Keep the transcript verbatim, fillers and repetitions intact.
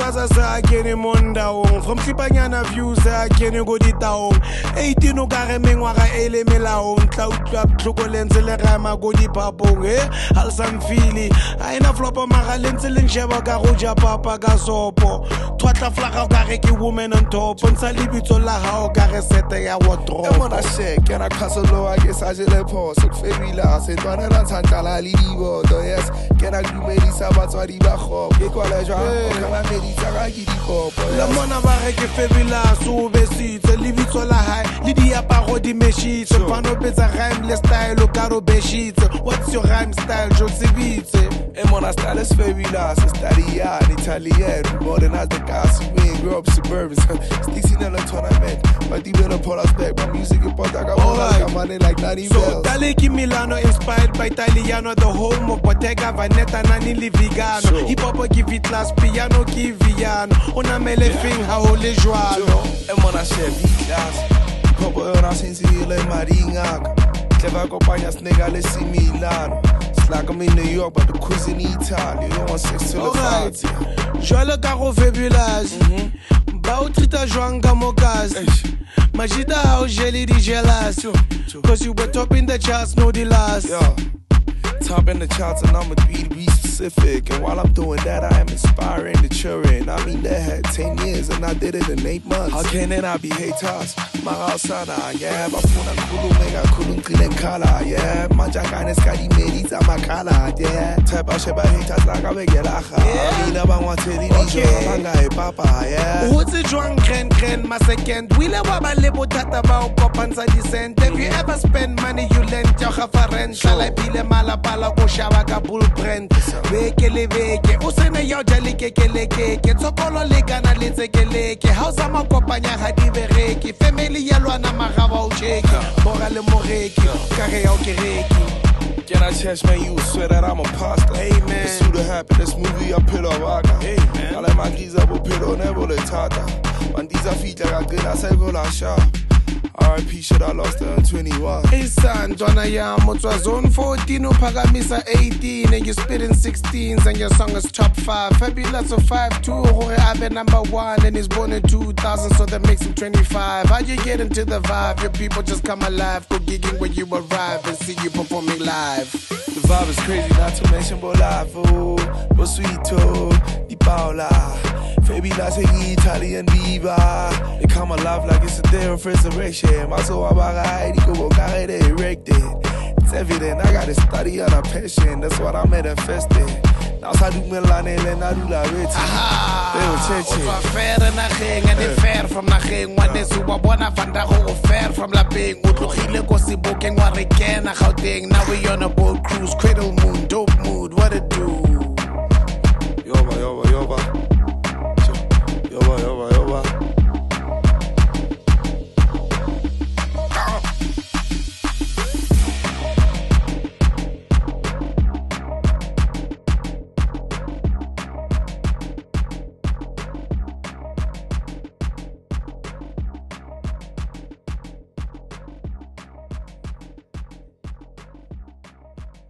Swaza sa kene mondaong from Sipanyana views sa kene go ditaong eighteen o ka re mengwaga e le melaong tla utlwa tlhoko lentse le rama go dipapong eh halsan fili a ena flopa maga lentse le nsheba ka go ja papa ka sopo twatla flaga ka re ke woman on top ntsha lebitso la hao ka re sete ya wardrobe e mona shake yana khasolo a ke sa jele phoso febila se twana la tshantala le diboto yes ke na dumedisa batswadi ba go ke kwala jwa o kana meditsa ka ke dikopo la mona ba re ke febila so besitse lebitso la hae le diaparo di meshitse fano betsa rhyme le style o ka ro beshitse what's your rhyme style jo sebitse e mona style is fabulous Italian Italian more than as the guys we grew up suburbs sticks in the tournament but even a pull us back my music is but I got money like ninety bells so Daleki Milano inspired by Italiano the home of Bottega Veneta nani Livigano hip hop give it class piano give Viano una mele fing ha ho le jwalo e mona chef class hip hop ona sensile maringa clever compagnia snega le similano it's like I'm in New York but the cuisine Italy you want sex to the party jwalo ka go fabulous ba o trita jwang ka mokazi majita ha o jeli di jealous cause you were top in the charts no the last yeah top in the charts and I'm a be to be specific and while I'm doing that I am inspiring the children I mean they had ten years and I did it in eight months how can then I be haters mara sana yeah bafuna khulu mega khulu ngile khala yeah manje kane skadi medita makhala yeah type of sheba haters like abegela kha mina bangwatheli dijo banga e papa yeah what's it jwang kren kren ma second wile wa ba le bothata ba o kopantsha di cent have you ever spend money you lent your reference shala bile mala la go shaba ka bull brand beke le beke o sene yo jali kekeleke ke tsokolo le kana le tsekeleke ha o sa makopanya ha di bereki family ya lwana magaba o cheki bora le moreki ka re ya o kereki can I chest man you swear that I'm a pasta hey man pursuit of happiness movie I pillow waka hey man I like my giza bo pillow never le tata mandiza fita ka gina se go la sha R I P shit I lost her on twenty-one hey son Donna ya motswa zone fourteen uphakamisa eighteen and you spitting sixteens and your song is top five fabulous of five two gore abe number one and he's born in two thousand so that makes him twenty-five how you get into the vibe your people just come alive go gigging when you arrive and see you performing live the vibe is crazy not to mention Bolavo Bo Sweeto Di Paola Fabula say Italian diva they come alive like it's a day of resurrection maso abaga di go carry they erected it's evident I gotta study on a passion that's what I manifested now sa du melane le na du la rich they were church wa fair na geng and fair from na geng wa nesu wa bona vanda go fair from la beng o tlogile go se bokeng wa re kena Gauteng now we on a boat cruise cradle moon dope mood what it do